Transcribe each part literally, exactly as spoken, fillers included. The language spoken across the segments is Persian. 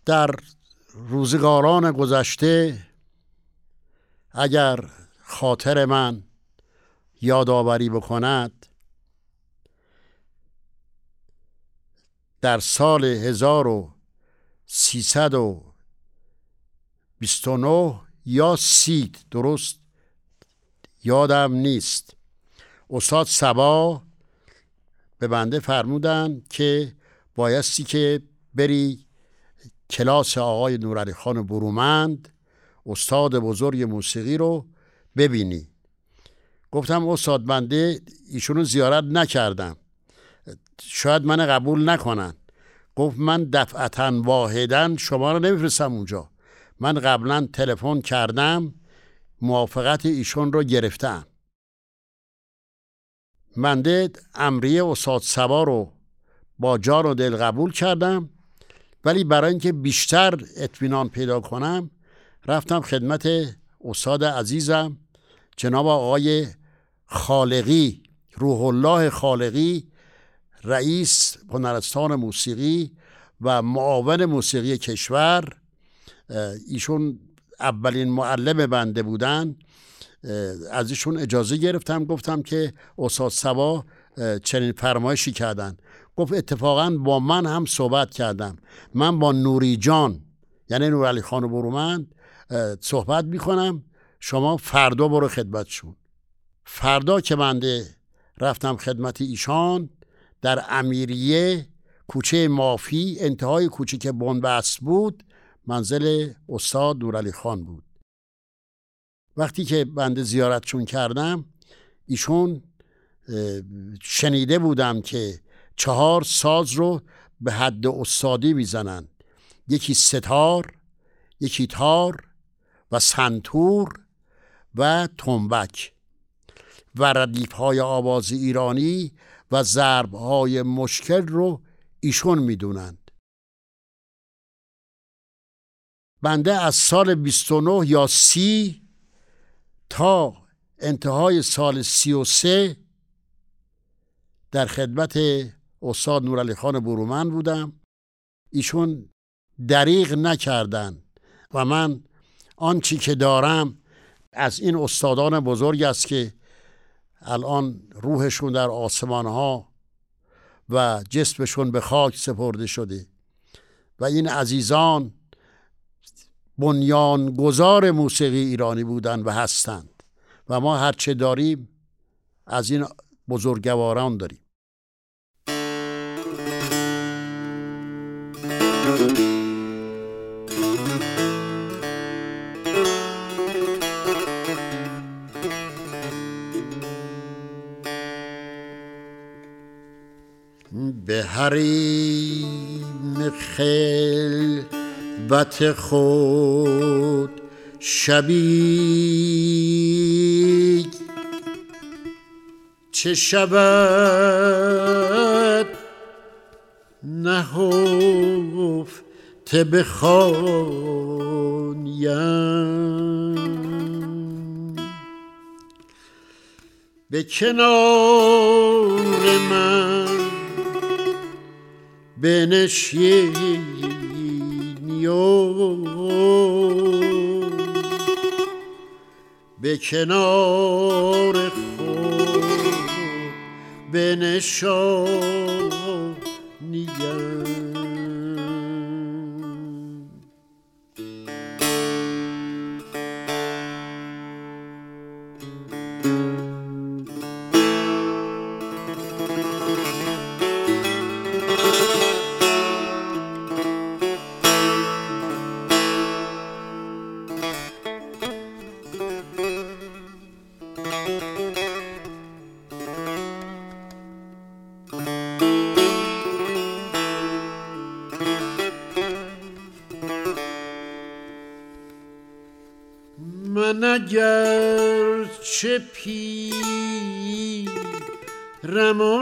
در روزگاران گذشته اگر خاطر من یادآوری بکند، در سال هزار و سیصد و بیست و نه یا سی، درست یادم نیست، استاد صبا به بنده فرمودن که بایستی که بری کلاس آقای نورعلی خان برومند، استاد بزرگ موسیقی رو ببینی. گفتم استاد بنده ایشونو زیارت نکردم، شاید من قبول نکنن. گفت من دفعتاً واحداً شما رو نمیفرستم اونجا، من قبلا تلفن کردم، موافقت ایشون رو گرفتم. بنده امریه استاد صبا رو با جان و دل قبول کردم، ولی برای اینکه بیشتر اطمینان پیدا کنم رفتم خدمت استاد عزیزم جناب آقای خالقی، روح الله خالقی، رئیس هنرستان موسیقی و معاون موسیقی کشور. ایشون اولین معلم بنده بودن. از ایشون اجازه گرفتم، گفتم که استاد صبا چنین فرمایشی کردن. گفت اتفاقا با من هم صحبت کردم، من با نوری جان یعنی نورعلی خان برومند صحبت میکنم، شما فردا برو خدمتشون. فردا که بنده رفتم خدمت ایشان در امیریه کوچه مافی، انتهای کوچه که بنبست بود، منزل استاد نورعلی خان بود. وقتی که بنده زیارتشون کردم، ایشون شنیده بودم که چهار ساز رو به حد استادی میزنن، یکی ستار، یکی تار و سنتور و تنبک و ردیف‌های آواز ایرانی و ضرب‌های مشکل رو ایشون میدونند. بنده از سال بیست و نه یا سی تا انتهای سال سی و سه در خدمت استاد نورعلی خان برومند بودم. ایشون دریغ نکردن و من آنچی که دارم از این استادان بزرگ است که الان روحشون در آسمان ها و جسمشون به خاک سپرده شده و این عزیزان بنیانگذار موسیقی ایرانی بودن و هستند و ما هرچه داریم از این بزرگواران داریم. به حریم خلوت خود شبی چه شود نهفته بخوانیم، به کنار من بنشینی و به کنار خود بنشانیم. من اگر چه پیرم و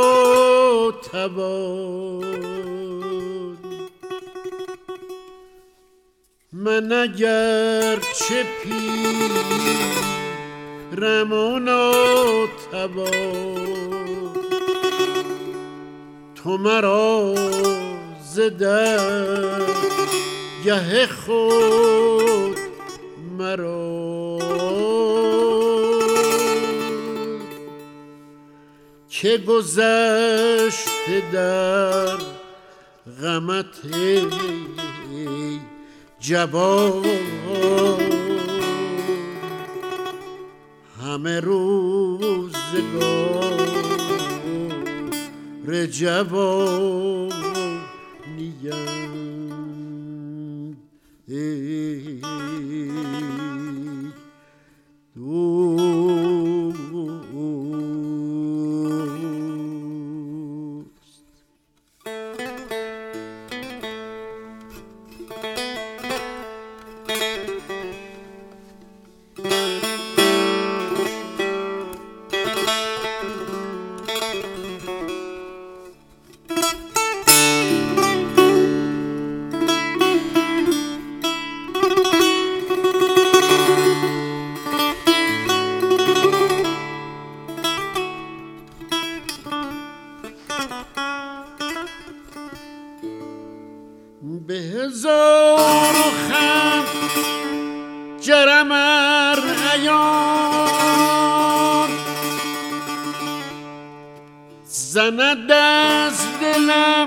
ناتوان، من اگر چه پیرم و ناتوان، تو مرا ز درد گه خود مرا که گذشته در غمت ای جوان همه روزگار جوانیم ای به هزار و خم جرم ار عیان زند از دلم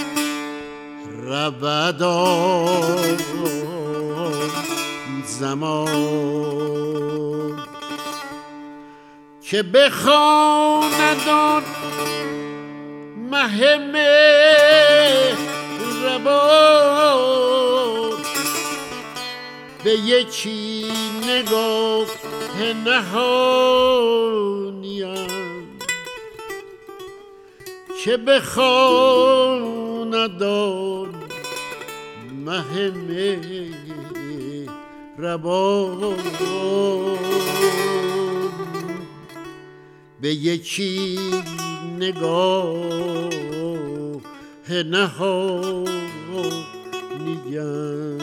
رود آن زمان که بخواند آن مه مهربان به یکی نگاه نهانیم که بخواند آن مه مهربان به یکی نگاه نهانیم.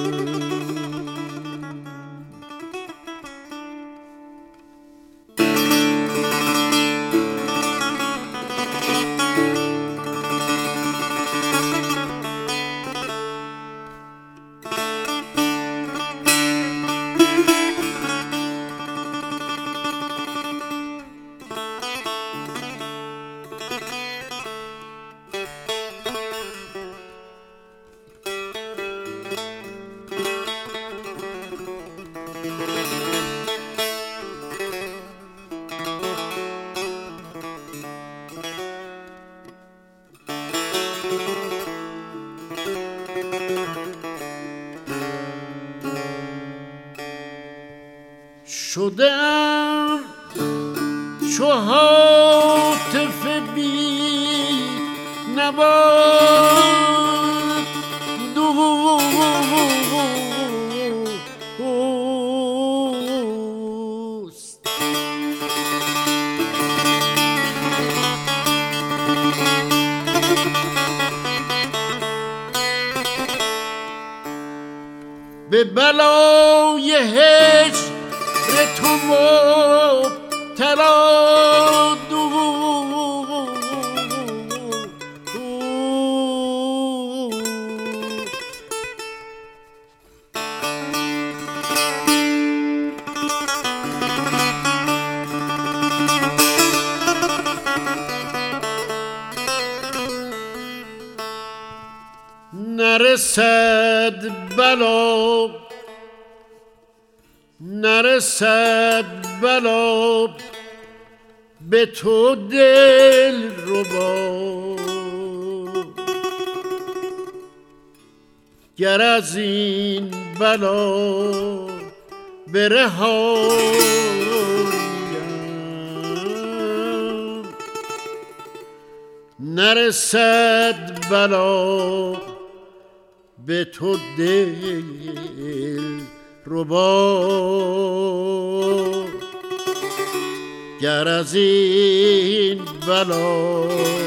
شدم چو هاتف بی نوا دوست به بلای هجر تو مبتلا نرسد بلا نرسد بلا به تو دل ربا گر از این بلا برهانیم نرسد بلا به تو دل ربا گر از این بلا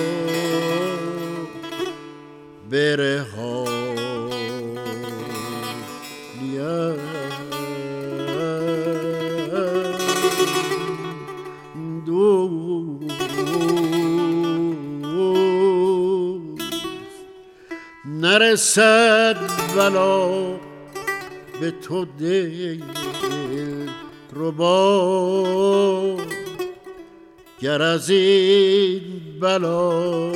برهانیم دوست نرسد بلا به تو دل ربا، گر از این بلا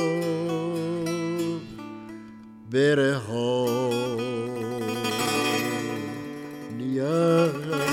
بره ها نیست.